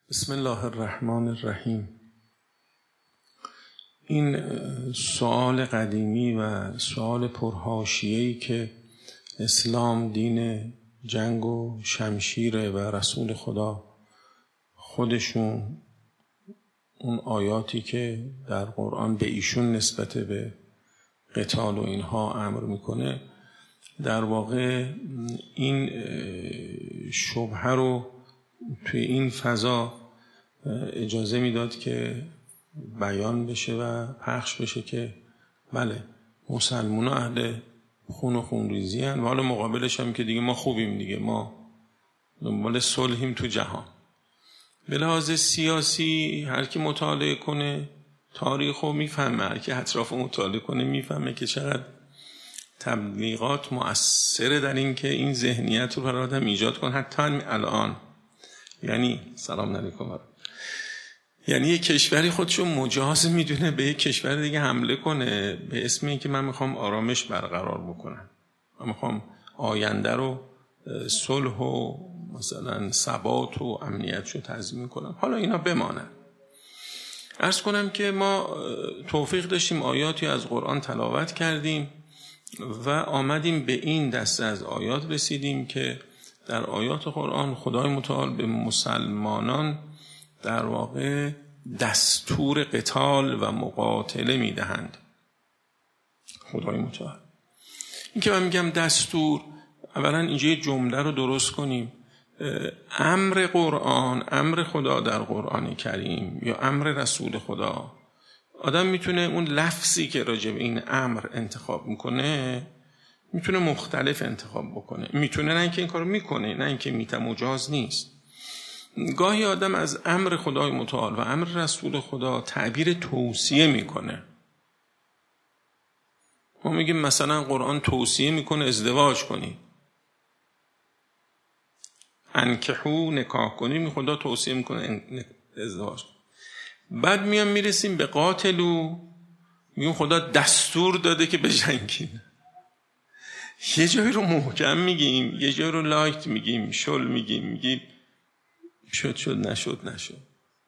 بسم الله الرحمن الرحیم. این سوال قدیمی و سوال پرحاشیه‌ای که اسلام دین جنگ و شمشیره و رسول خدا خودشون اون آیاتی که در قرآن به ایشون نسبت به قتال و اینها امر میکنه، در واقع این شبهه رو توی این فضا اجازه میداد که بیان بشه و پخش بشه که بله مسلمان اهل خون و خونریزی هن و حالا مقابلش هم که دیگه ما خوبیم، دیگه ما دنبال صلحیم تو جهان. به لحاظ سیاسی هر کی مطالعه کنه تاریخ رو میفهمه، هر کی اطراف مطالعه کنه میفهمه که چقدر تبلیغات مؤثره در این که این ذهنیت رو برای آدم ایجاد کن. حتی الان یعنی سلام علیکم، یعنی یک کشوری خودشو مجاز میدونه به یک کشور دیگه حمله کنه به اسم این که من میخوام آرامش برقرار بکنم، من میخوام آینده رو صلح و مثلا ثبات و امنیت رو تضمین کنم. حالا اینا بمانن. عرض کنم که ما توفیق داشتیم آیاتی از قرآن تلاوت کردیم و آمدیم به این دسته از آیات رسیدیم که در آیات قرآن خدای متعال به مسلمانان در واقع دستور قتال و مقاتله میدهند. خدای متعال این که من میگم دستور، اولا اینجا یه جمله رو درست کنیم. امر قرآن، امر خدا در قرآن کریم یا امر رسول خدا، آدم میتونه اون لفظی که راجع به این امر انتخاب میکنه میتونه مختلف انتخاب بکنه، میتونه نه اینکه این کارو میکنه، نه اینکه مجاز نیست. گاهی آدم از امر خدای متعال و امر رسول خدا تعبیر توصیه میکنه. ما میگیم مثلا قرآن توصیه میکنه ازدواج کنی، انکحو نکاح کنی، خدا توصیه میکنه ازدواج کنی. بعد میرسیم به قاتلو، میگیم خدا دستور داده که بجنگین. یه جایی رو محکم میگیم، یه جایی رو لایت میگیم، شل میگیم شد نشد.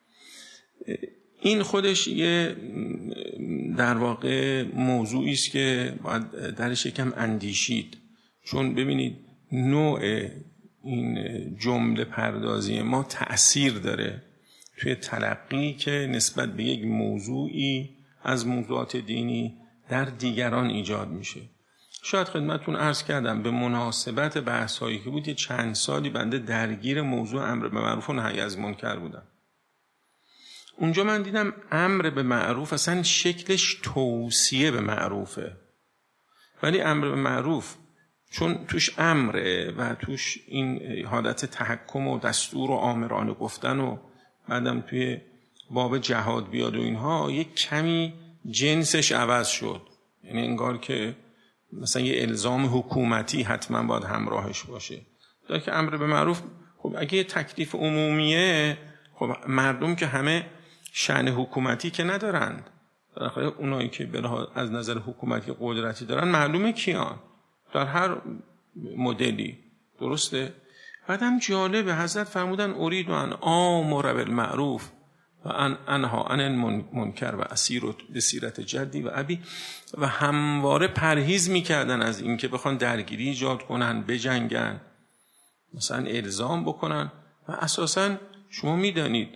این خودش یه در واقع موضوعی است که باید درش یکم اندیشید، چون ببینید نوع این جمله پردازی ما تأثیر داره توی تلقی که نسبت به یک موضوعی از موضوعات دینی در دیگران ایجاد میشه. شاید خدمتتون عرض کردم به مناسبت بحث‌هایی که بود یه چند سالی بنده درگیر موضوع امر به معروف و نهی از منکر بودم. اونجا من دیدم امر به معروف اصلا شکلش توصیه به معروفه، ولی امر به معروف چون توش امره و توش این حالت تحکم و دستور و آمرانه گفتن و بعدم توی باب جهاد بیاد و اینها یک کمی جنسش عوض شد. یعنی انگار که مثلا یه الزام حکومتی حتما باید همراهش باشه. در که امر به معروف خب اگه یه تکلیف عمومیه، خب مردم که همه شأن حکومتی که ندارند، بالاخره اونایی که از نظر حکومتی قدرتی دارن معلومه کیان در هر مدلی، درسته؟ بعدم جالبه حضرت فرمودن ارید ان آمر بالمعروف و انها عن المنکر و اسیر به سیرت جدی و ابی، و همواره پرهیز میکردن از این که بخوان درگیری ایجاد کنن، بجنگن، مثلا الزام بکنن. و اساسا شما میدانید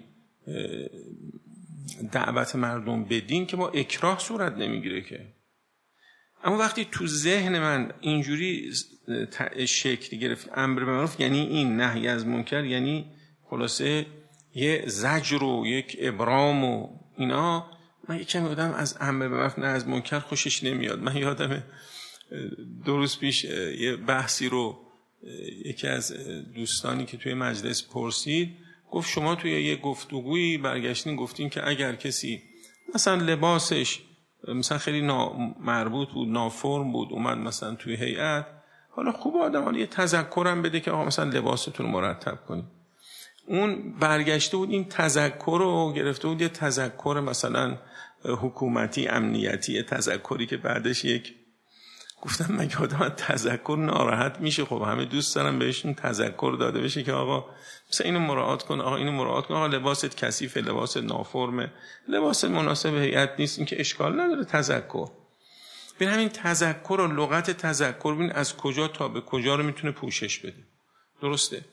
دعوت مردم به دین که با اکراه صورت نمیگیره که. اما وقتی تو ذهن من اینجوری شکل گرفت امر به معروف یعنی این، نهی از منکر یعنی خلاصه یه زجر و یک ابرام و اینا، من یکم یادم از امر به معروف نهی از منکر خوشش نمیاد. من یادم 2 روز پیش یه بحثی رو یکی از دوستانی که توی مجلس پرسید، گفت شما توی یه گفتگویی برگشتین گفتین که اگر کسی مثلا لباسش مثلا خیلی مربوط بود، نافرم بود، اومد مثلا توی هیئت، حالا خوب آدم حالا یه تذکرم بده که آقا مثلا لباستون رو مرتب کنید. اون برگشته بود این تذکر رو گرفته بود یه تذکر مثلا حکومتی امنیتی، تذکری که بعدش یک گفتم مگه آدم تذکر ناراحت میشه؟ خب همه دوست دارن بهشون تذکر داده بشه که آقا مثلا اینو مراعات کن، آقا اینو مراعات کن، آقا لباست کثیفه، لباست نافرمه، لباست مناسب هیئت نیست، این که اشکال نداره تذکر. ببین همین تذکر و لغت تذکر ببین از کجا تا به کجا رو میتونه پوشش بده. درسته؟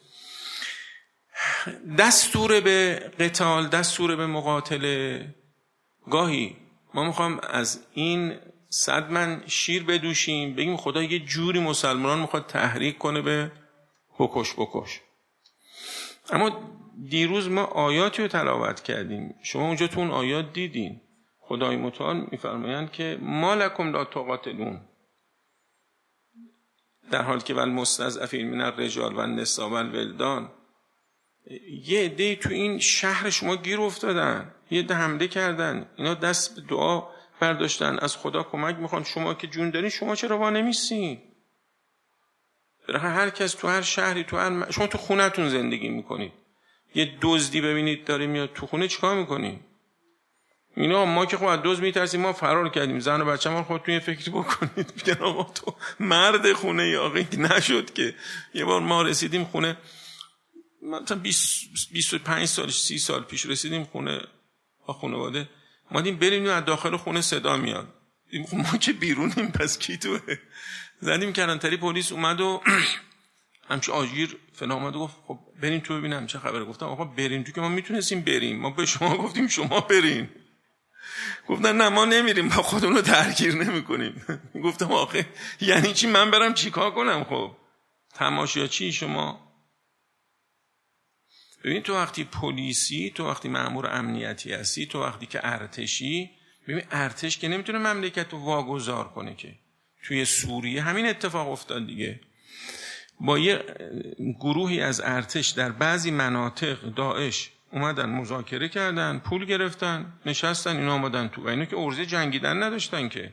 دستور به قتال، دستور به مقاتله، گاهی ما میخوام از این 100 من شیر بدوشیم بگیم خدا یه جوری مسلمان میخواد تحریک کنه به بکش. اما دیروز ما آیاتی رو تلاوت کردیم، شما اونجا تو اون آیات دیدین خدای متعال میفرمایند که ما لکم لا تقاتلون، در حالی که والمستضعفین من الرجال والنساء والولدان، یه عده تو این شهر شما گیر افتادن، یه عده حمله کردن، اینا دست به دعا برداشتن، از خدا کمک میخوان، شما که جون دارین شما چرا وا نمیسین؟ برای هر کس تو هر شهری شما تو خونه‌تون زندگی میکنید، یه دزدی ببینید داره میاد تو خونه چیکار میکنید؟ اینا ما که خب از دزد میترسیم، ما فرار کردیم، زن و بچه ما خودتون یه فکری بکنید، میگن آقا تو مرد خونه ای، آقا نشد که. یه بار ما رسیدیم خونه، مثلا 25 سال 30 سال پیش رسیدیم خونه با خانواده، ما دیدیم بریم از داخل خونه صدا میاد، ما که بیرونیم پس کی توه؟ زدیم کلانتری، پلیس اومد و همچه آجیر فلان اومد و گفت خب بریم تو ببینم چه خبره. گفتم آقا بریم تو که ما میتونستیم بریم، ما به شما گفتیم شما برین. گفتن نه ما نمیریم، با خودمون رو درگیر نمیکنیم. گفتم آخه یعنی چی من برم چیکار کنم؟ خب تماشاچی شما؟ ببین تو وقتی پلیسی، تو وقتی مأمور امنیتی هستی، تو وقتی که ارتشی، ببین ارتش که نمیتونه مملکت رو واگذار کنه که. توی سوریه همین اتفاق افتاد دیگه، با یه گروهی از ارتش در بعضی مناطق داعش اومدن مذاکره کردن، پول گرفتن، نشستن، اینا اومدن تو، و اینا که عرضه جنگیدن نداشتن که،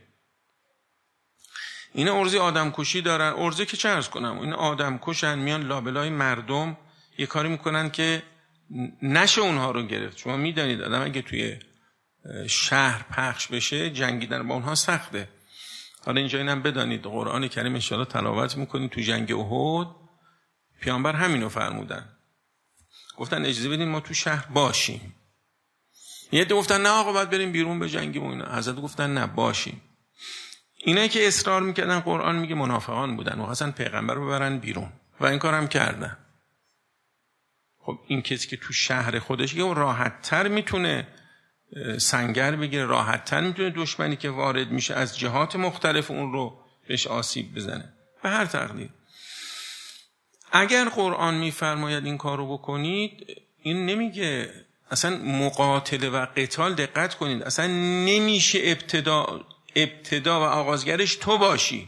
اینا عرضه آدم کشی دارن. عرضه که چه عرض کنم، اینا آدم کشن، میان لابلای مردم یه کاری میکنن که نشه اونها رو گرفت. شما میدانید آدم اگه توی شهر پخش بشه جنگیدن با اونها سخته. حالا اینجا اینم بدانید قرآن کریم ان شاءالله تلاوت میکنید، تو جنگ احد پیامبر همینو فرمودن، گفتن اجازه بدین ما تو شهر باشیم. یه عده گفتن نه آقا باید بریم بیرون به جنگیم و اینا. حضرت گفتن نه باشیم. اینایی که اصرار میکردن قرآن میگه منافقان بودن و خواستن پیغمبر رو ببرن بیرون و این کارم کردن. خب این کسی که تو شهر خودش یه راحت تر میتونه سنگر بگیره، راحت تر میتونه دشمنی که وارد میشه از جهات مختلف اون رو بهش آسیب بزنه. به هر تقدیر اگر قرآن میفرماید این کار رو بکنید، این نمیگه اصلا مقاتله و قتال، دقت کنید، اصلا نمیشه ابتدا و آغازگرش تو باشی.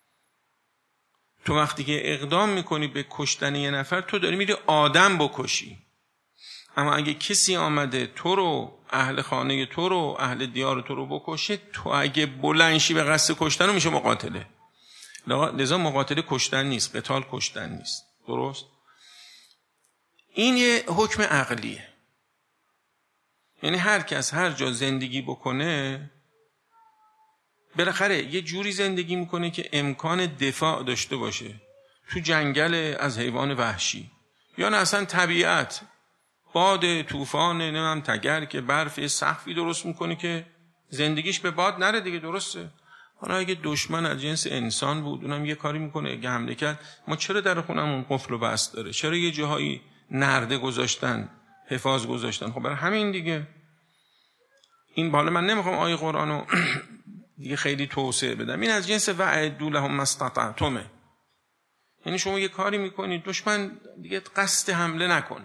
تو وقتی که اقدام میکنی به کشتن یه نفر، تو داری میری آدم بکشی. اما اگه کسی آمده تو رو، اهل خانه تو رو، اهل دیار تو رو بکشه، تو اگه بلنشی به قصد کشتن رو میشه مقاتله. لذا مقاتله کشتن نیست، قتال کشتن نیست. درست؟ این یه حکم عقلیه. یعنی هر کس هر جا زندگی بکنه بالاخره یه جوری زندگی میکنه که امکان دفاع داشته باشه. تو جنگل از حیوان وحشی، یا نه اصلا طبیعت، باد، طوفان، نمیم تگر که برف سقفی درست میکنه که زندگیش به باد نره دیگه. درسته؟ حالا اگه دشمن از جنس انسان بود، اونم یه کاری میکنه، اگه حمله کرد، ما چرا در خونمون قفل و بست داره؟ چرا یه جاهایی نرده گذاشتن، حفاظ گذاشتن؟ خب برای همین دیگه. این بالا من نمیخوام آیه قرآنو دیگه خیلی توسعه بدم، این از جنس وعدوا لهم ما استطعتم. یعنی شما یه کاری میکنید دشمن دیگه قصد حمله نکنه.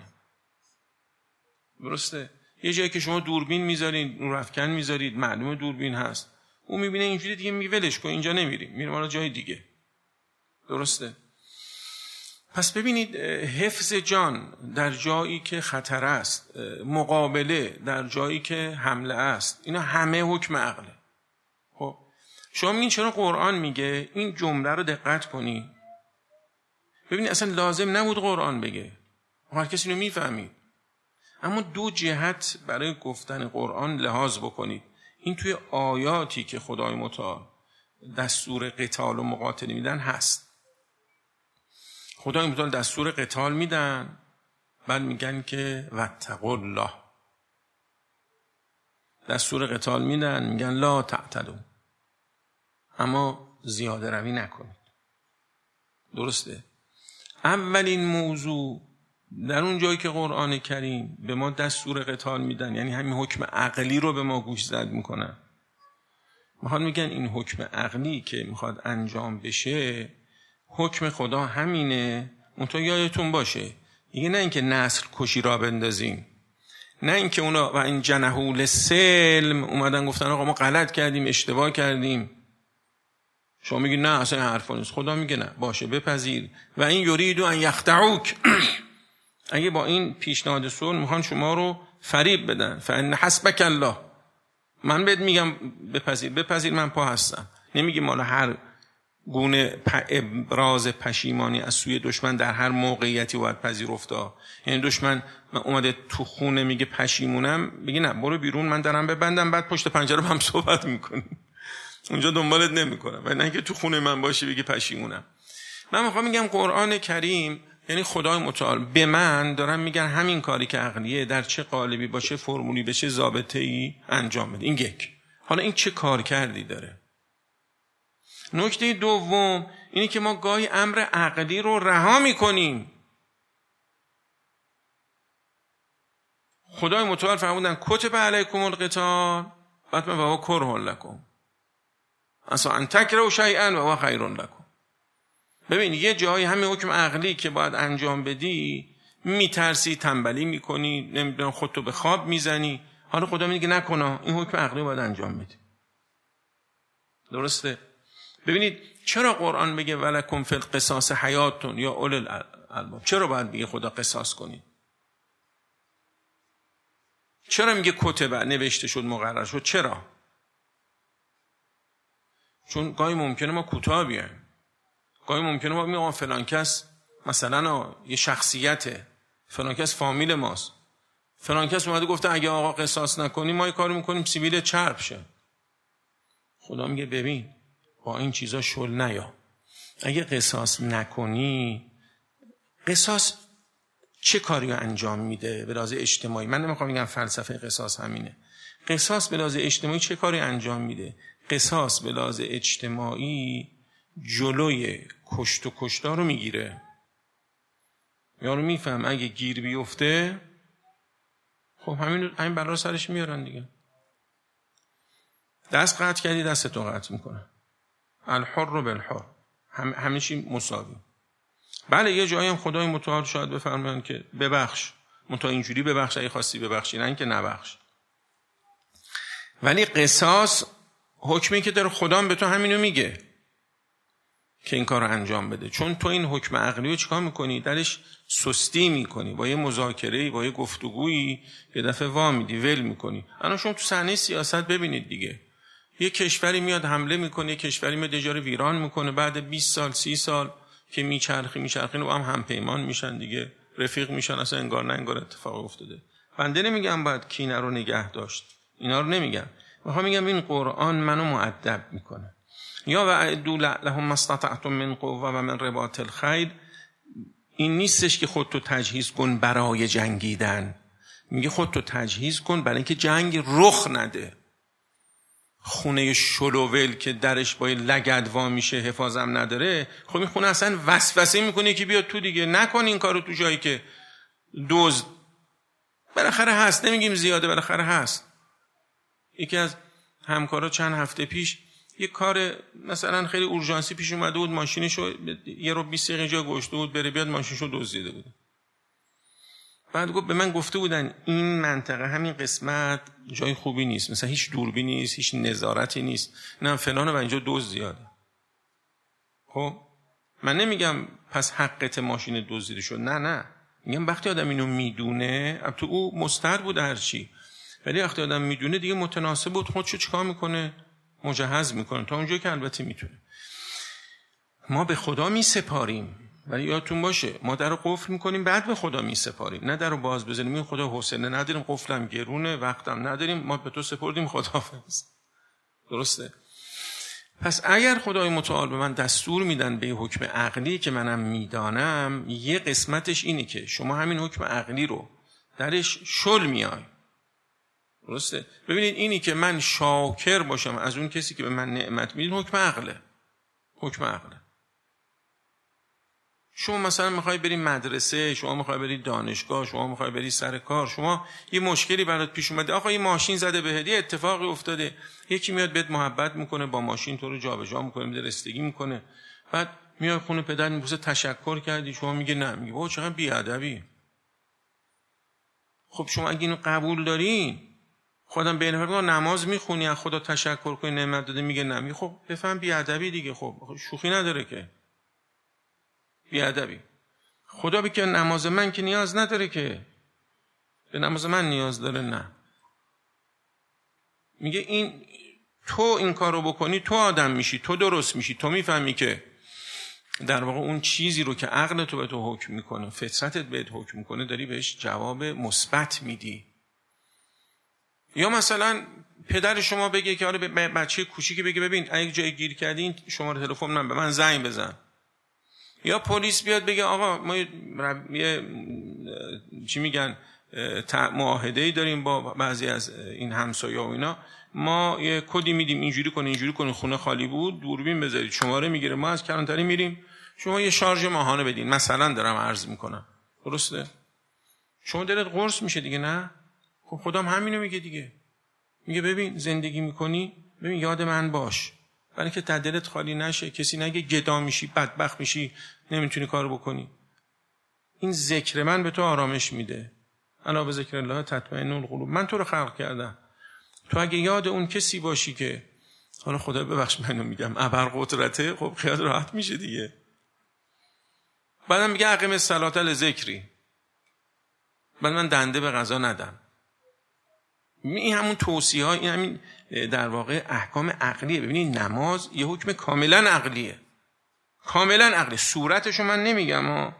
درسته؟ یه جایی که شما دوربین میذارید، نورافکن میذارید، معلومه دوربین هست، اون میبینه اینجوری دیگه میگه ولش کن، اینجا نمیریم، میریم حالا جای دیگه. درسته؟ پس ببینید حفظ جان در جایی که خطر است، مقابله در جایی که حمله است، اینا همه حکم عقله. خب شما میگین چرا قرآن میگه؟ این جمله رو دقت کنی. ببینید اصلا لازم نبود قرآن بگه، هر کسی رو میفهمید. اما دو جهت برای گفتن قرآن لحاظ بکنید. این توی آیاتی که خدای متعال دستور قتال و مقاتله میدن هست. خدای متعال دستور قتال میدن، بعد میگن که واتقوا الله. دستور قتال میدن، میگن لا تعتدوا، اما زیاده روی نکنید. درسته؟ اولین موضوع در اون جایی که قرآن کریم به ما دستور قتال میدن، یعنی همین حکم عقلی رو به ما گوش زد میکنن. میگن این حکم عقلی که میخواد انجام بشه، حکم خدا همینه. منتها یادتون باشه دیگه، نه اینکه نسل کشی را بندازیم، نه اینکه اونا و این جنحوا للسلم اومدن گفتن آقا ما غلط کردیم، اشتباه کردیم. شما میگی نه اصلا این حرفا نیست. خدا میگه نه، باشه بپذیر. و این یریدو ان یخدعوک، اگه با این پیشنهاد صلح میخوان شما رو فریب بدن، فان حسبک الله، من بهت میگم بپذیر من پا هستم. نمیگیم مالا هر گونه ابراز پشیمانی از سوی دشمن در هر موقعیتی باید پذیرفتا. یعنی دشمن اومده تو خونه میگه پشیمونم، بگی نه برو بیرون من درم ببندم، بعد پشت پنجره با هم صحبت میکنیم، اونجا دنبالت نمیکنم. و نه که تو خونه من باشی بگی پشیمونم. من میخوام میگم قرآن کریم یعنی خدای متعال به من دارم میگن همین کاری که عقلیه در چه قالبی باشه، فرمولی بشه، ضابطه‌ای انجام بده. این یک. حالا این چه کار کردی داره. نکته دوم اینی که ما گاهی امر عقلی رو رها میکنیم. خدای متعال فرمودن کتب علیکم القتال، بعد من وهو کره لکم عسی ان تکرهوا شیئا وهو خیر لکم. ببین یه جایی همین حکم عقلی که باید انجام بدی میترسی، تنبلی میکنی، نمیدونم خودتو به خواب میزنی. حالا خدا میگه نکن، این حکم عقلی باید انجام بدی. درسته؟ ببینید چرا قرآن بگه ولکم فی القصاص حیاتون یا اولی الالباب؟ چرا باید بگه خدا قصاص کنید؟ چرا میگه کتبه نوشته شد مقرر شد؟ چرا؟ چون گاهی ممکنه ما کوتاه بیایم، گاهی ممکنه ما میگم فلان کس مثلا یه شخصیته، فلان کس فامیل ماست، فلان کس اومده گفته اگه آقا قصاص نکنی ما یه کاری میکنیم سیبیل چرب شه. خدا میگه ببین با این چیزا شل نیا. اگه قصاص نکنی، قصاص چه کاری رو انجام میده به لحاظ اجتماعی؟ من نمیخوام بگم فلسفه قصاص همینه. قصاص به لحاظ اجتماعی چه کاری انجام میده؟ قصاص به لحاظ اجتماعی جلوی کشت و کشتار رو میگیره. یارو میفهم اگه گیر بیفته خب همین بلا سرش میارن دیگه. دست قطع کردی دستتو قطع میکنن. الحر بالحر، همیشه مساوی. بله یه جایی هم خدای متعال شاید بفرماین که ببخش، منتها اینجوری ببخش اگه خواستی ببخشی، نه اینکه نبخش. ولی قصاص حکمی که داره خدا به تو همینو میگه که این کار رو انجام بده. چون تو این حکم عقلی رو چیکار میکنی؟ درش سستی میکنی، با یه مذاکره‌ای، با یه گفتگویی یه دفعه وا میدی، ول میکنی. الان شما تو صحنه سیاست ببینید دیگه، یه کشوری میاد حمله میکنه، یه کشوری میاد اجاره ویران میکنه، بعد 20 سال 30 سال که میچرخین و هم پیمان میشن دیگه، رفیق میشن، اصلا انگار نه انگار اتفاق افتاده. بنده نمیگم باید کینه رو نگه داشت، اینا رو نمیگم. میگم این قرآن منو مؤدب میکنه. یا وعدوا لهم ما استطعتم من قوة و من رباط الخیل، این نیستش که خودتو تجهیز کن برای جنگیدن، میگه خودتو تجهیز کن برای اینکه جنگ رخ نده. خونه شلوول که درش با لگد وا میشه، حفاظم نداره، خب این خونه اصلا وسوسه میکنه که بیاد تو دیگه. نکن این کارو تو جایی که دزد بالاخره هست، نمیگیم زیاده، بالاخره هست. یکی از همکارا چند هفته پیش یه کار مثلا خیلی اورژانسی پیش اومده بود، ماشینشو یه رو 20 دقیقه جا گذاشته بود بره بیاد، ماشینشو دزدیده بود. بعد گفت به من گفته بودن این منطقه همین قسمت جای خوبی نیست، مثلا هیچ دوربینی نیست، هیچ نظارتی نیست، نه فلانه و اینجا دزد زیاده. خب من نمیگم پس حقت ماشین دزدیده شد، نه میگم وقتی آدم اینو میدونه، تو او مستر بود هرچی، ولی وقتی آدم میدونه دیگه متناسب بود خودشو چیکار میکنه، مجهز میکنه تا اونجا که البته میتونه. ما به خدا میسپاریم، ولی یادتون باشه ما در رو قفل میکنیم بعد به خدا میسپاریم، نه در رو باز بزنیم این خدا حوصله نداریم، قفلم گرونه، وقتم نداریم، ما به تو سپردیم، خداحافظ. درسته؟ پس اگر خدای متعال به من دستور میدن به حکم عقلی که منم میدانم، یه قسمتش اینه که شما همین حکم عقلی رو درش شل میای. درسته؟ ببینید اینی که من شاکر باشم از اون کسی که به من نعمت میده، حکم عقله. حکم عقله. شما مثلا میخوای بری مدرسه، شما میخوای بری دانشگاه، شما میخوای بری سر کار، شما یه مشکلی برات پیش اومده، آقا یه ماشین زده بهت، یه اتفاقی افتاده، یکی میاد بهت محبت میکنه، با ماشین تو رو جابجا میکنه، میده رسیدگی میکنه، بعد میاد خونه پدر میپرسه تشکر کردی؟ شما میگه نه. میگه بابا چقدر بیادبی. خب شما اگه اینو قبول دارین، خودم به نفر نماز میخونی، از خدا تشکر کنی نعمت داده، میگه نه. میگه خب بفهم بیادبی دیگه. خب شوخی نداره که، بیادبی. خدا بگه نماز من که نیاز نداره که، به نماز من نیاز داره؟ نه. میگه این تو این کارو بکنی تو آدم میشی، تو درست میشی، تو میفهمی که در واقع اون چیزی رو که عقل تو به تو حکم میکنه، فطرتت بهت حکم میکنه، داری بهش جواب مثبت میدی. یا مثلا پدر شما بگه که آره به بچه کوچیکی بگه ببین اگه جای گیر کردین شماره تلفن من به من زنگ بزن. یا پلیس بیاد بگه آقا ما یه چی میگن معاهده‌ای داریم با بعضی از این همسایه‌ها و اینا، ما یه کدی میدیم اینجوری کنین خونه خالی بود، دوربین بذارید شماره میگیره، ما از کلانتری میریم، شما یه شارژ ماهانه بدین. مثلا دارم عرض میکنم، درسته؟ شما دلت قرص میشه دیگه. نه خب خدام همینو میگه دیگه. میگه ببین زندگی میکنی، ببین یاد من باش، برای که دلت خالی نشه، کسی نگه گدا میشی، بدبخت میشی، نمیتونی کارو بکنی. این ذکر من به تو آرامش میده. الا به ذکر الله تطمئن القلوب. من تو رو خلق کردم، تو اگه یاد اون کسی باشی که حالا خدا ببخش منو میگم ابرقدرته، خب خیال راحت میشه دیگه. بعدم میگه اقیم الصلاة لذکری، بعد من دنده به قضا ندم. این همون توصیه ها، این همین در واقع احکام عقلیه. ببینید نماز یه حکم کاملا عقلیه، کاملا عقلی. صورتشو من نمیگم ها.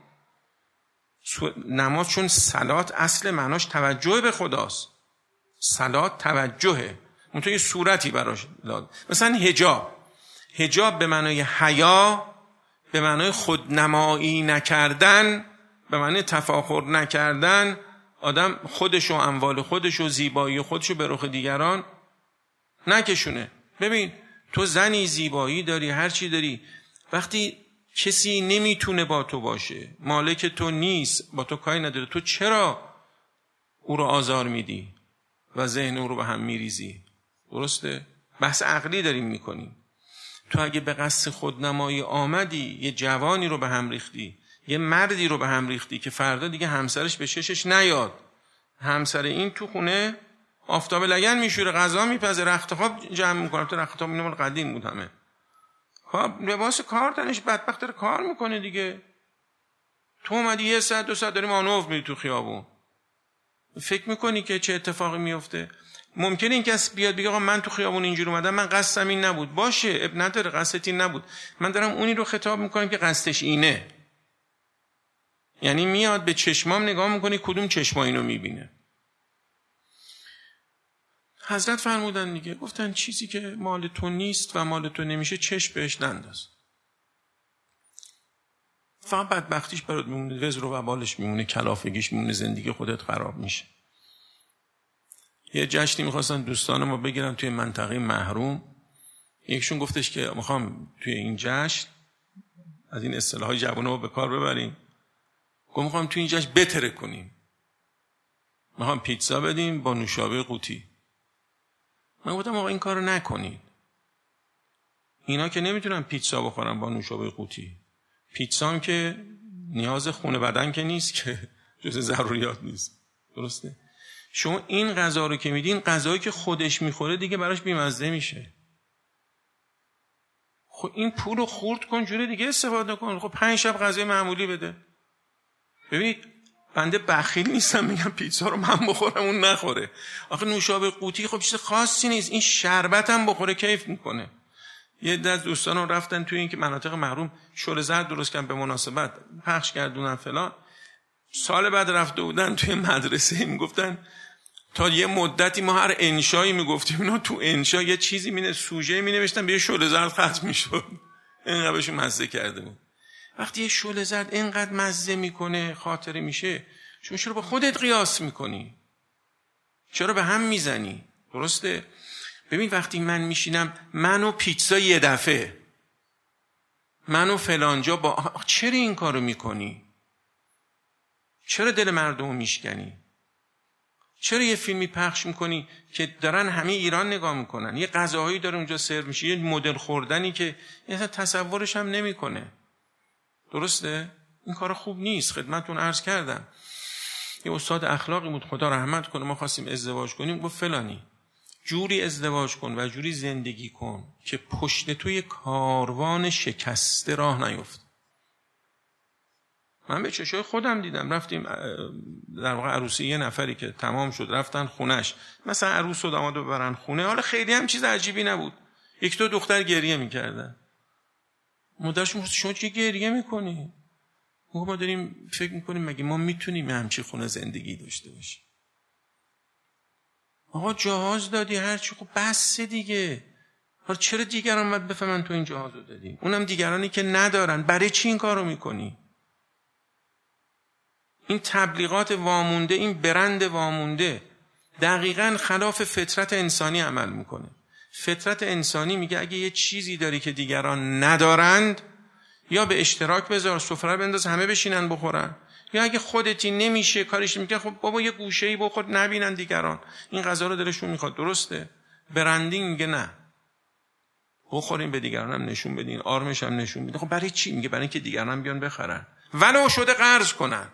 نماز چون صلات اصل معناش توجه به خداست، صلات توجهه، منتها یه صورتی براش داد. مثلا حجاب به معنای حیا، به معنای خودنمایی نکردن، به معنای تفاخر نکردن، آدم خودشو، اموال خودشو، زیبایی خودشو به رخ دیگران نکشونه. ببین تو زنی، زیبایی داری، هر چی داری، وقتی کسی نمیتونه با تو باشه، مالک تو نیست، با تو کاری نداره، تو چرا او رو آزار میدی و ذهن او رو به هم میریزی؟ درسته؟ بحث عقلی داریم میکنیم. تو اگه به قصد خودنمایی آمدی، یه جوانی رو به هم ریختی، یه مردی رو به هم ریختی که فردا دیگه همسرش به چشش نیاد، همسر این تو خونه آفتاب لگن میشوره، غذا میپزه، رخت خواب جمع میکنه. تو رخت خواب اینو مال قدیم بود، همه لباس کار تنش، بدبخت داره کار میکنه دیگه. تو اومدی 1 ساعت 2 ساعت داری مانور میری تو خیابون، فکر میکنی که چه اتفاقی میفته؟ ممکنه این کس بیاد بگه آقا من تو خیابون اینجور اومدم، من قصدم این نبود. باشه، اب نداره، قصدت این نبود. من دارم اونی رو خطاب میکنم که قصدش اینه. یعنی میاد به چشمام نگاه میکنی، کدوم چشما اینو میبینه. حضرت فرمودن دیگه، گفتن چیزی که مال تو نیست و مال تو نمیشه چشم بهش ننداز. فقط بدبختیش برات میمونه، وزر و وبالش میمونه، کلافگیش میمونه، زندگی خودت خراب میشه. یه جشنی میخواستن دوستان ما بگیرن توی منطقه محروم. یکشون گفتش که میخوام توی این جشن از این اصطلاحات جوونا به کار ببریم، گفت میخوام توی این جشن بتره کنیم، میخوام پیتزا بدیم با نوشابه قوطی. من گفتم آقا این کارو نکنید، اینا که نمیتونن پیتزا بخورن با نوشابه قوطی. پیتزا هم که نیاز خون بدن که نیست، که جز ضروریات نیست. درسته؟ شما این غذا رو که میدین، غذایی که خودش میخوره دیگه براش بیمزه میشه. خب این پول رو خورد کن، جوری دیگه استفاده کن. خب 5 شب غذای معمولی بده. ببینید بنده بخیل نیستم میگم پیتزا رو من بخورم اون نخوره. آخه نوشابه قوطی خب چیز خاصی نیست، این شربت هم بخوره کیف میکنه. یه عده از دوستانم رفتن توی این که مناطق محروم شل زرد درست کردن، به مناسبت پخش کردن فلان. سال بعد رفته بودن توی مدرسه، میگفتن تا یه مدتی ما هر انشایی میگفتیم اینا تو انشا یه چیزی سوژه مینوشتن به یه شعله زرد ختم میشد. اینقدر بهشون مزه کرده بود. وقتی یه شعله زرد اینقدر مزه میکنه خاطره میشه، شما چرا با خودت قیاس میکنی؟ چرا به هم میزنی؟ درسته؟ ببین وقتی من میشینم من و پیتزا یه دفعه، من و فلانجا با چرا این کارو میکنی؟ چرا دل مردم میشکنی؟ چرا یه فیلمی پخش میکنی که دارن همه ایران نگاه میکنن، یه غذاهایی داره اونجا سرو میشه، یه مدل خوردنی که اصلا تصورش هم نمیکنه. درسته؟ این کار خوب نیست. خدمتتون عرض کردم یه استاد اخلاقی بود، خدا رحمت کنه، ما خواستیم ازدواج کنیم، گفت فلانی جوری ازدواج کن و جوری زندگی کن که پشت توی کاروان شکسته راه نیفت. من به چشای خودم دیدم. رفتیم در واقع عروسی یه نفری که تمام شد، رفتن خونش، مثلا عروس و داماد رو ببرن خونه، حالا خیلی هم چیز عجیبی نبود، یک دو دختر گریه میکردن. مادرش میگفت شما چه گریه میکنی؟ ما داریم فکر میکنیم مگه ما میتونیم همچی خونه زندگی داشته باشیم؟ آقا جهاز دادی هرچی، خب بس دیگه. حالا چرا دیگران باید بفهمن تو این جهاز رو دادی؟ اونم دیگرانی که ندارن. برای چی این کارو میکنی؟ این تبلیغات وامونده، این برند وامونده دقیقاً خلاف فطرت انسانی عمل میکنه. فطرت انسانی میگه اگه یه چیزی داری که دیگران ندارند، یا به اشتراک بذار، سفره بنداز همه بشینن بخورن، یا اگه خودتی نمیشه کارش میگه خب بابا یه گوشه‌ای بخور نبینن دیگران، این غذا رو دلشون میخواد. درسته؟ برندینگ میگه نه، بخورین به دیگران هم نشون بدین، آرمش هم نشون بدین. خب برای چی؟ میگه برای اینکه دیگران بیان بخرن، ولو شده قرض کنن،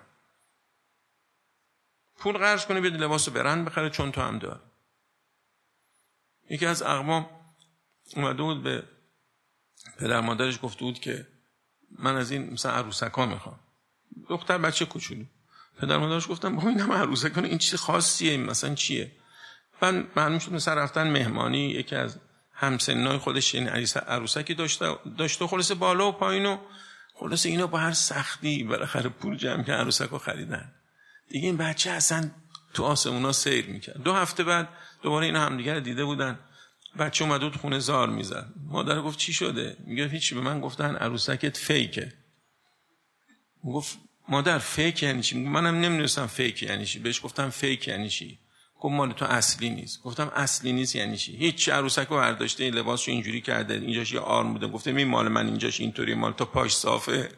پول قرض کنه بیاد لباس برند بخره چون تو هم دار. یکی از اقوام اومده بود به پدر مادرش گفته بود که من از این مثلا عروسکا میخوام، دختر بچه کوچولو. پدر مادرش گفتن بابا این هم عروسکا، این چیز خاصیه مثلا چیه؟ من معلوم شد مثلا رفتن مهمانی، یکی از همسنای خودش این عروسکی داشته خلاص بالا و پایین و خلاص اینا با هر سختی بالاخره پول جمع کردن عروسکو خریدن. دیگه این بچه اصلا تو آسمونا سیر میکرد. 2 هفته بعد دوباره اینا همدیگه دیده بودن، بچه اومد بود خونه زار میزد. مادر گفت چی شده؟ میگه هیچی، به من گفتن عروسکت فیکه. گفت مادر فیک یعنی چی؟ منم نمیدونستم فیک یعنی چی. بهش گفتم فیک یعنی چی؟ گفت مال تو اصلی نیست. گفتم اصلی نیست یعنی چی؟ هیچ عروسکو برداشته این لباسشو اینجوری کرده، اینجاش یه آرم بوده، گفتم این مال من اینجاش اینطوری، مال تو پاش صافه.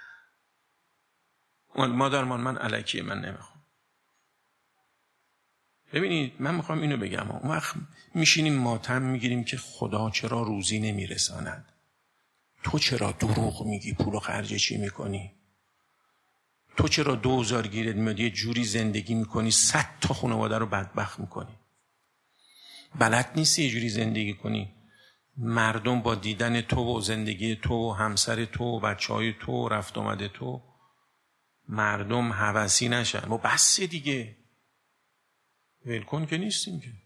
مادر من الکیه، من نمیخوام. ببینید من میخوام اینو بگم، اون وقت میشینیم ماتم میگیریم که خدا چرا روزی نمیرساند، تو چرا دروغ میگی، پولو خرج چی میکنی، تو چرا 2000 گیرت میاد یه جوری زندگی میکنی 100 تا خانواده رو بدبخت میکنی، بلد نیستی یه جوری زندگی کنی مردم با دیدن تو و زندگی تو و همسر تو و بچهای تو و رفت آمده تو مردم هوسی نشن. ما بس دیگه، ولکن که نیستیم که.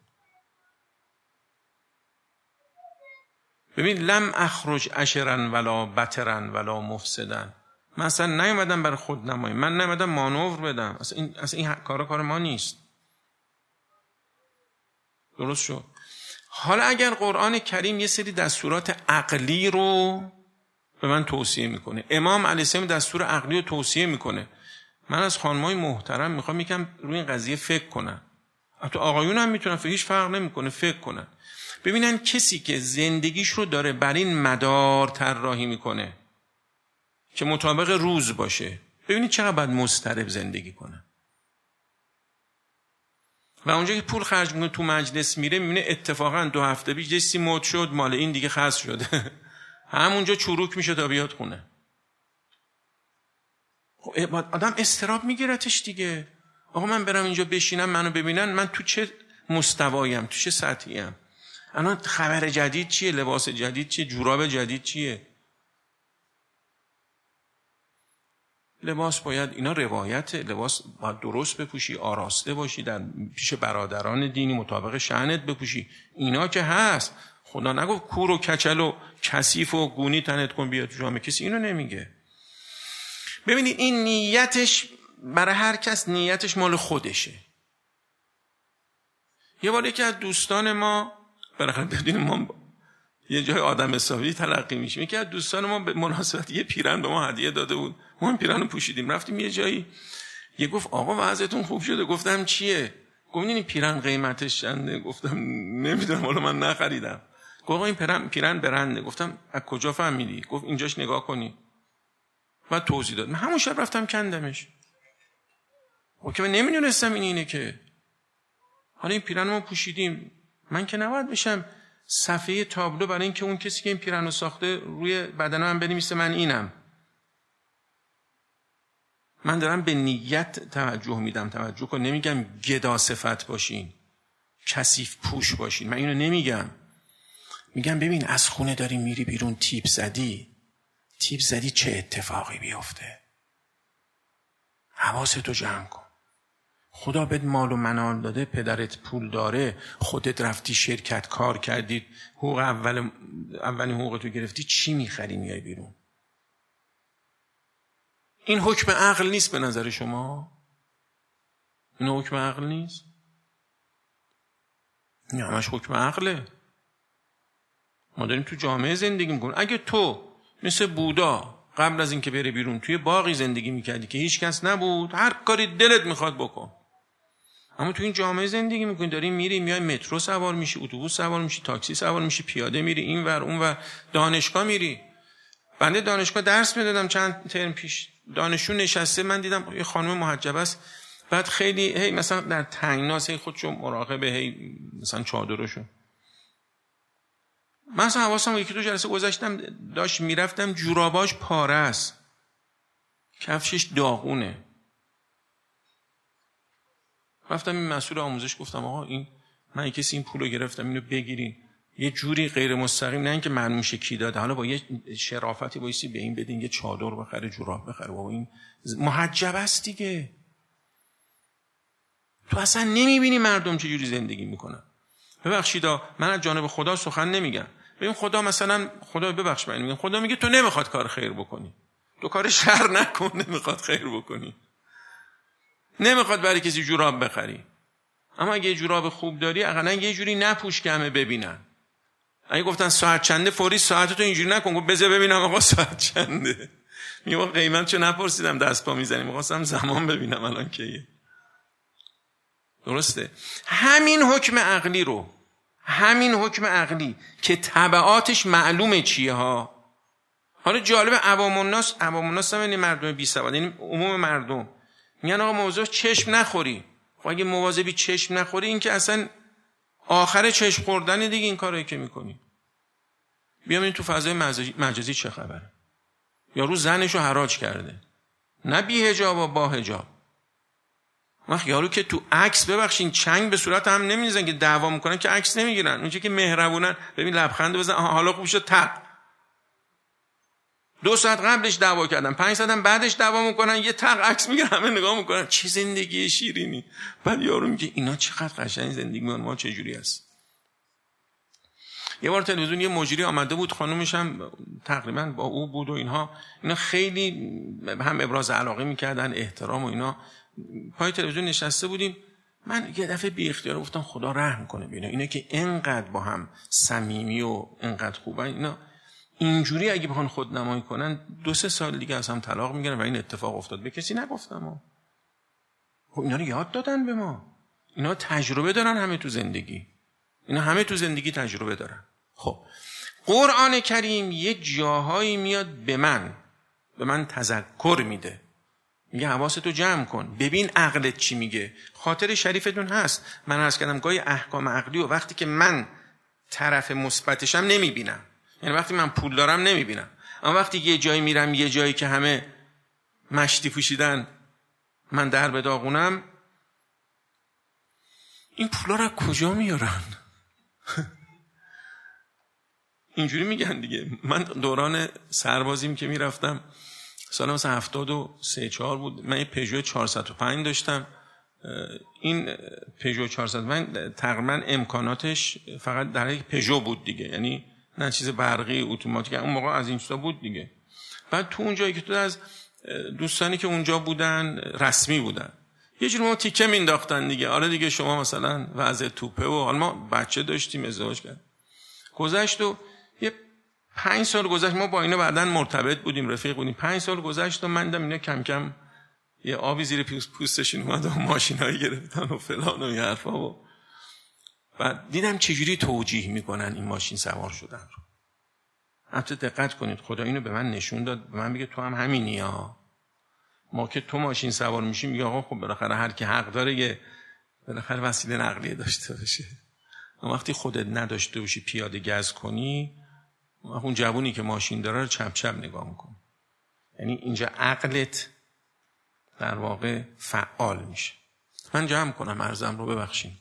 ببین لم اخرج اشرا ولا بترا ولا مفسدا، من اصلا نیومدم برای خود نمایی، من نیومدم مانور بدم، اصلا این کار ما نیست. درست شد؟ حالا اگر قرآن کریم یه سری دستورات عقلی رو به من توصیه میکنه، امام علیه السلام دستور عقلی رو توصیه میکنه، من از خانمای محترم میخوام یکم روی این قضیه فکر کنن. حتی آقایون هم میتونن، هیچ فرق نمیکنه، فکر کنن ببینن کسی که زندگیش رو داره بر این مدار طراحی میکنه که مطابق روز باشه، ببینید چقدر باید مضطرب زندگی کنه. و اونجا که پول خرج میکنه تو مجلس میره میبینه اتفاقا 2 هفته پیش جسی مد شد، مال این دیگه خرج شده همونجا چروک میشه تا بیاد خونه. آدم استراب میگیرتش دیگه. آقا من برم اینجا بشینم منو ببینن من تو چه مستوایم، تو چه سطحیم، الان خبر جدید چیه، لباس جدید چیه، جوراب جدید چیه. لباس باید، اینا روایت، لباس باید درست بپوشی، آراسته باشی، در پیش برادران دینی مطابق شأنت بپوشی، اینا که هست. خدا نگفت کور و کچل و کثیف و گونی تنت کن بیا تو جامعه، کسی اینو نمیگه. ببینید این نیتش برای هر کس نیتش مال خودشه. یه بار یکی از دوستان ما، بالاخره بدونیم ما یه جای آدم حسابی تلقی میشیم، یکی از دوستان ما به مناسبت یه پیرن به ما هدیه داده بود. ما این پیرن رو پوشیدیم رفتیم یه جایی، یه گفت آقا وضعیتون خوب شده. گفتم چیه؟ گفت این پیرن قیمتش چنده؟ گفتم نمیدونم، حالا من نخریدم. گفت آقا این پیرن برنده. گفتم از کجا فهمیدی؟ گفت اینجاش نگاه کنی. بعد توضیح داد. من همون شب رفتم کندمش. که من نمیدونستم اینه که حالا این پیرن ما پوشیدیم، من که نباید بشم صفحه تابلو برای اینکه اون کسی که این پیرن رو ساخته روی بدن من بنویسه من اینم. من دارم به نیت توجه میدم. توجه کن، نمیگم گدا صفت باشین، کثیف پوش باشین، من اینو نمیگم. میگم ببین از خونه داری میری بیرون، تیپ زدی چه اتفاقی بیفته. حواستو جمع کن. خدا بهت مال و منال داده، پدرت پول داره، خودت رفتی شرکت کار کردی، حقوق اولین حقوقتو گرفتی، چی میخری میای بیرون؟ این حکم عقل نیست به نظر شما؟ این حکم عقل نیست؟ این همش حکم عقله. ما داریم تو جامعه زندگی میکنیم. اگه تو مثل بودا قبل از اینکه بره بیرون توی باغی زندگی میکردی که هیچ کس نبود، هر کاری دلت میخواد بکن، اما تو این جامعه زندگی میکنی، داری میری میای مترو سوار میشی، اتوبوس سوار میشی، تاکسی سوار میشی، پیاده میری این ور اون ور، دانشگاه میری. بنده دانشگاه درس میدادم چند ترم پیش، دانشجو نشسته، من دیدم یه خانم محجبه است، بعد خیلی مثلا در تنگناس خودشو مراقبه مثلا چادرشو. من اصلا حواسم یکی دو جلسه گذاشتم داشت میرفتم، جوراباش پاره است، کفشش داغونه. رفتم این مسئول آموزش گفتم آقا این من کسی این پولو گرفتم اینو بگیرین، یه جوری غیر مستقیم، نه اینکه معلوم شه کی داده، حالا با یه شرافتی بایستی به این بدین، یه چادر بخره، جوراب بخره. بابا این محجب است دیگه. تو اصلا نمیبینی مردم چه جوری زندگی میکنن. ببخشید من از جانب خدا سخن نمیگم. ببین خدا مثلا، خدا ببخش من میگم، خدا میگه تو نمیخواد کار خیر بکنی، تو کار شر نکن، نمیخواد خیر بکنی، نمیخواد برای کسی جوراب بخری، اما اگه جوراب خوب داری اقلا یه جوری نپوش که همه ببینن. اگه گفتن ساعت چنده، فوری ساعتتو اینجوری نکن، گفت بذار ببینم آقا ساعت چنده. میگم قیمت چه نپرسیدم، دست پا میزنیم، میخواستم زمان ببینم الان کیه. درسته؟ همین حکم عقلی که تبعاتش معلومه چیه ها. حالا جالب، عوام الناس هم مردم بی سواد، یعنی عموم مردم میگن آقا مواظب چشم نخوری. خب اگه مواظبی چشم نخوری، این که اصلا آخر چشم خوردن دیگه این کارایی که میکنی. بیام این تو فضای مجازی چه خبره؟ یارو زنشو حراج کرده، نه بی حجاب و با حجاب. وقت یارو که تو عکس، ببخشین چنگ به صورت هم نمیزنن که دعوا میکنن که عکس نمیگیرن، اونجا که مهربونن، ببین لبخند بزن، حالا خوب شد، تق 2 ساعت قبلش دعوا کردن، 5 ساعت هم بعدش دعوا میکنن، یه تق عکس میگیرن، همه نگاه میکنن، چه زندگی شیرینی. بعد یارو میگه اینا چقدر قشنگ زندگی میکنن، ما چه جوری هست. یه بار تلویزیون یه مجری آمده بود، خانومش هم تقریبا با او بود و اینا خیلی هم ابراز علاقه میکردن، احترام و اینا. پای تلویزیون نشسته بودیم، من یه دفعه بی اختیار گفتم خدا رحم کنه ببینا اینا که اینقدر با هم صمیمی و اینقدر خوبن، اینا اینجوری اگه بخوان خودنمایی کنن 2-3 سال دیگه از هم طلاق میگیرن. و این اتفاق افتاد. به کسی نگفتم. خب اینا رو یاد دادن به ما، اینا تجربه دارن، همه تو زندگی تجربه دارن. خب قرآن کریم یه جاهایی میاد به من تذکر میده، میگه حواستو جمع کن، ببین عقلت چی میگه. خاطر شریفتون هست، من عرض کردم گاهی احکام عقلی و وقتی که من طرف مثبتشم نمیبینم، یعنی وقتی من پول دارم نمیبینم، اما وقتی یه جایی میرم، یه جایی که همه مشتی پوشیدن، من در به داغونم، این پولا رو کجا میارن؟ اینجوری میگن دیگه. من دوران سربازیم که میرفتم، سال مثلا 73-4 بود، من یه پژو 405 داشتم. این پژو 405 تقریبا امکاناتش فقط در یک پژو بود دیگه، یعنی نه چیز برقی اتوماتیک، اون موقع از این چیزا بود دیگه. بعد تو اون جایی که تو از دوستانی که اونجا بودن رسمی بودن، یه جور ما تیکه مینداختن دیگه. آره دیگه شما مثلا وضع توپه و حالا ما بچه داشتیم ازدواج کرد گذشت و یه 5 سال گذشت، ما با اینا بعدن مرتبط بودیم، رفیق بودیم. 5 سال گذشت و من دیدم اینا کم کم یه آبی زیر پوستشون اومد و ماشینایی گرفتن و فلان و این حرفا و بعد دیدم چجوری توجیه میکنن این ماشین سوار شدن رو. البته دقت کنید خدا اینو به من نشون داد، به من میگه تو هم همینی ها. ما که تو ماشین سوار میشیم میگه آقا خب بالاخره هر کی حق داره یه بالاخره وسیله نقلیه داشته باشه. وقتی خودت نداشته باشی پیاده گز کنی، اون جوونی که ماشین داره رو چپ چپ نگاه میکنه. یعنی اینجا عقلت در واقع فعال میشه. من جمع کنم عرضم رو، ببخشید.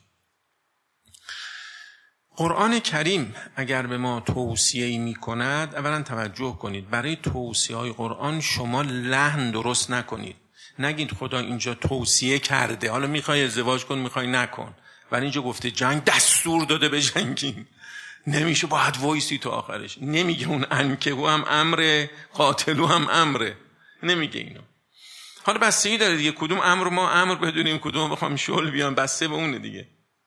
قرآن کریم اگر به ما توصیه‌ای میکند، اولا توجه کنید برای توصیه‌های قرآن شما لحن درست نکنید. نگید خدا اینجا توصیه کرده حالا میخوای ازدواج کن میخوای نکن، ولی اینجا گفته جنگ دستور داده به جنگین، نمیشه باید وایسی تو آخرش. نمیگه اون انکهو هم امره قاتلو هم امره، نمیگه اینو. حالا بستگی داره دیگه کدوم امر ما امر بدونیم کدوم بخوام شل بیان، بسته به اونه دیگه.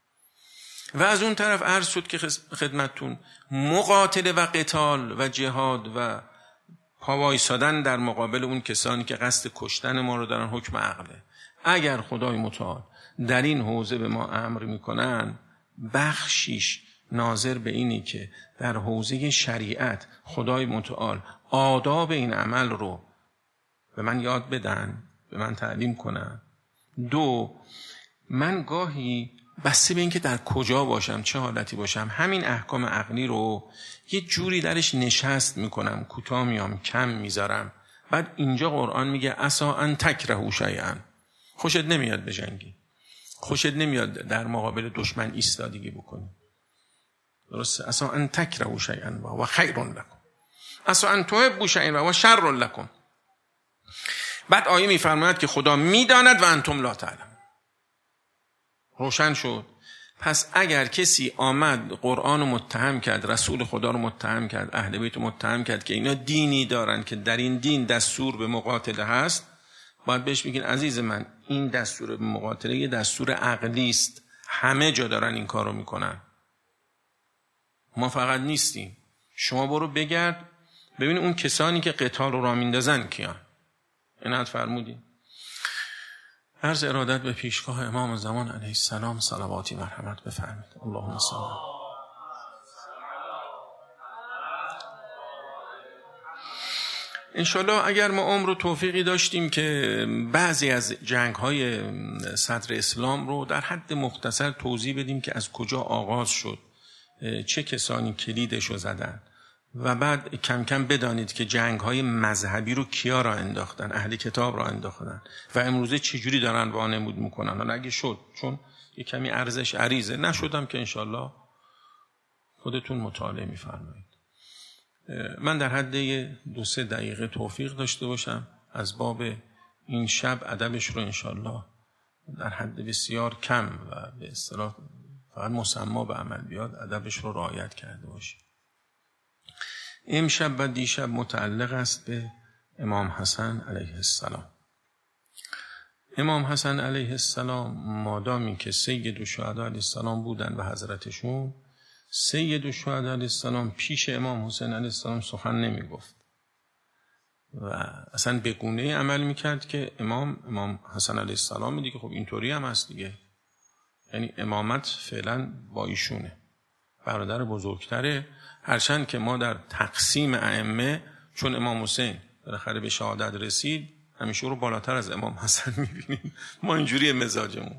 و از اون طرف عرض شد که خدمتتون مقاتله و قتال و جهاد و پاوایسادن در مقابل اون کسانی که قصد کشتن ما رو دارن حکم عقله. اگر خدای متعال در این حوزه به ما امر میکنن، بخشیش ناظر به اینی که در حوزه شریعت خدای متعال آداب این عمل رو به من یاد بدن، به من تعلیم کنن. 2، من گاهی بسته به این که در کجا باشم چه حالتی باشم همین احکام عقلی رو یه جوری درش نشست میکنم، کوتاه میام، کم میذارم. بعد اینجا قرآن میگه عسی ان تکرهوا شیئا، خوشت نمیاد بجنگی، خوشت نمیاد در مقابل دشمن ایستادگی بکنی، درسته؟ عسی ان تکرهوا شیئا و خیر لکم، عسی ان تحبوا شیئا و شر لکم. بعد آیه میفرماید که خدا میداند و انتم لا تعلمون. روشن شد. پس اگر کسی آمد قرآن رو متهم کرد، رسول خدا رو متهم کرد، اهل بیت رو متهم کرد که اینا دینی دارن که در این دین دستور به مقاتله هست، باید بهش بگین عزیز من این دستور به مقاتله یه دستور عقلی است، همه جا دارن این کار رو میکنن، ما فقط نیستیم. شما برو بگرد ببین اون کسانی که قتال رو راه میندازن کیان. عنایت فرمودین. عرض ارادت به پیشگاه امام زمان علیه السلام صلواتی مرحمت بفرمید. اللهم صل. انشالله اگر ما عمر و توفیقی داشتیم که بعضی از جنگ‌های صدر اسلام رو در حد مختصر توضیح بدیم که از کجا آغاز شد، چه کسانی کلیدش رو زدن، و بعد کم کم بدانید که جنگ‌های مذهبی رو کیا را انداختن، اهل کتاب را انداختن و امروزه چجوری دارن وانمود میکنن. و اگه شد، چون یه کمی ارزش عریضه، نشدم که انشالله خودتون مطالعه میفرمایید. من در حد 2-3 دقیقه توفیق داشته باشم از باب این شب ادبش رو انشالله در حد بسیار کم و به اصطلاح فقط مسما به عمل بیاد ادبش رو رعایت کرده باشیم. امشب و دیشب متعلق است به امام حسن علیه السلام. امام حسن علیه السلام مادامی که سید الشهدا علیه السلام بودن و حضرتشون، سید الشهدا علیه السلام پیش امام حسین علیه السلام سخن نمی گفت و اصلا به گونه عمل میکرد که امام حسن علیه السلام دیگه خب اینطوری هم هست دیگه، یعنی امامت فعلا با ایشونه، برادر بزرگتره. هرچند که ما در تقسیم ائمه چون امام حسین بالاخره به شهادت رسید همیشه رو بالاتر از امام حسن میبینیم، ما اینجوری مزاجمون.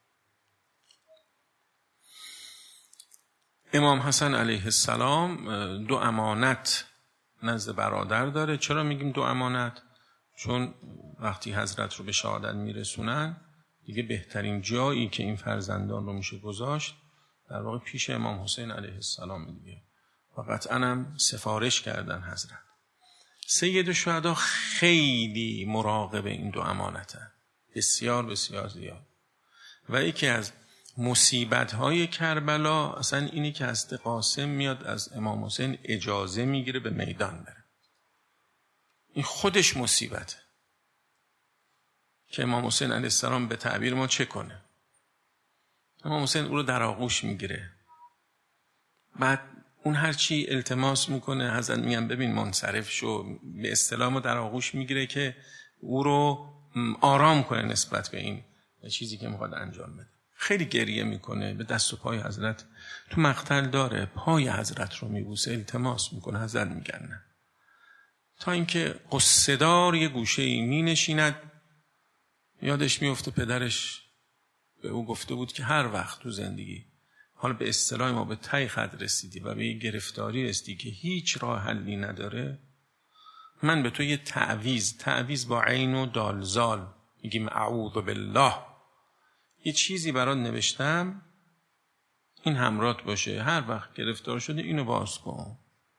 امام حسن علیه السلام 2 امانت نزد برادر داره. چرا میگیم 2 امانت؟ چون وقتی حضرت رو به شهادت میرسونن دیگه بهترین جایی که این فرزندان رو میشه گذاشت در واقع پیش امام حسین علیه السلام دیگه، و قطعاً هم سفارش کردن حضرت. سید الشهدا خیلی مراقب این 2 امانتن، بسیار بسیار زیاد. و یکی از مصیبت‌های کربلا اصلا اینی که حضرت قاسم میاد از امام حسین اجازه میگیره به میدان بره. این خودش مصیبته که امام حسین علیه السلام به تعبیر ما چه کنه. امام حسین او رو در آغوش میگیره، بعد اون هرچی التماس میکنه حضرت میگن ببین منصرف شو، به اصطلاح ما در آغوش میگیره که او رو آرام کنه نسبت به این چیزی که میخواد انجام بده. خیلی گریه میکنه، به دست و پای حضرت تو مقتل داره، پای حضرت رو میبوسه، التماس میکنه، حضرت میگن نه. تا اینکه قصه‌دار یه گوشه‌ای مینشیند، یادش میفته پدرش به او گفته بود که هر وقت تو زندگی حالا به اصطلاح ما به ته خط رسیدی و به یه گرفتاری رسیدی که هیچ راه حلی نداره، من به تو یه تعویض با عین و دالزال میگیم اعوذ بالله، یه چیزی برات نوشتم، این همراهت باشه، هر وقت گرفتار شده اینو باز کن.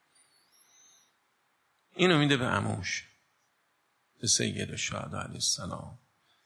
اینو میده به عموش، به سید الشهدا علیه السلام.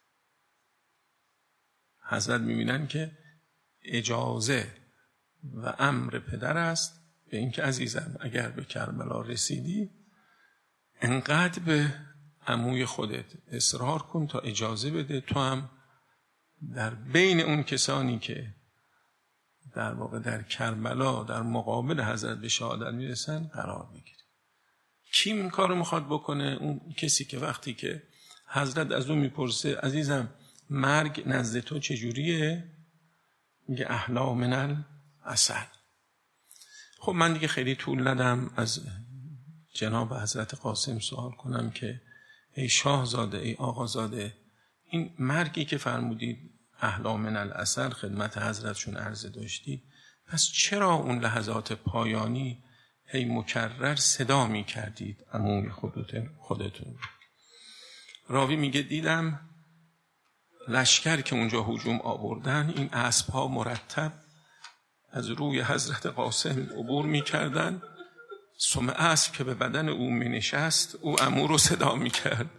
حضرت میبینن که اجازه و امر پدر است به اینکه عزیزم اگر به کربلا رسیدی انقدر به عموی خودت اصرار کن تا اجازه بده تو هم در بین اون کسانی که در واقع در کربلا در مقابل حضرت به شهادت میرسن قرار بگیری. کی این کارو میخواد بکنه؟ اون کسی که وقتی که حضرت از اون میپرسه عزیزم مرگ نزد تو چجوریه؟ میگه احلی من العسل. خب من دیگه خیلی طول ندم از جناب حضرت قاسم سوال کنم که ای شاهزاده، ای آقازاده، این مرگی که فرمودید احلی من العسل خدمت حضرتشون عرضه داشتید، پس چرا اون لحظات پایانی هی مکرر صدا می کردید عموی خودتون؟ راوی میگه دیدم لشکر که اونجا هجوم آوردن، این اسب‌ها مرتب از روی حضرت قاسم عبور می‌کردن، سم اسب که به بدن او می‌نشست او عمو رو صدا می‌کرد.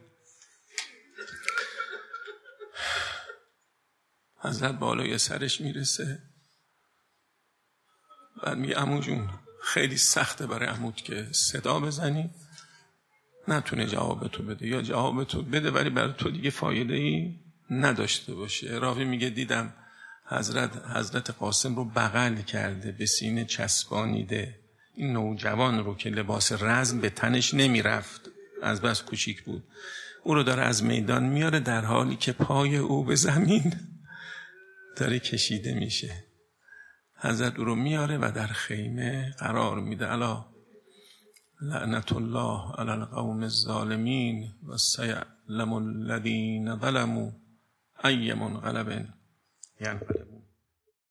حضرت بالای سرش میرسه، بعد میگه عمو جون خیلی سخته برای عموت که صدا بزنی نتونه جواب تو بده، یا جواب تو بده ولی برای تو دیگه فایده‌ای نداشته باشه. راوی میگه دیدم حضرت قاسم رو بغل کرده، به سینه چسبانیده، این نوجوان رو که لباس رزم به تنش نمیرفت از بس کوچیک بود، او رو داره از میدان میاره در حالی که پای او به زمین داره کشیده میشه. حضرت او رو میاره و در خیمه قرار میده. الا لعنت الله علی القوم الظالمین و سیعلم الذین ظلموا ای منقلب ینقلبون.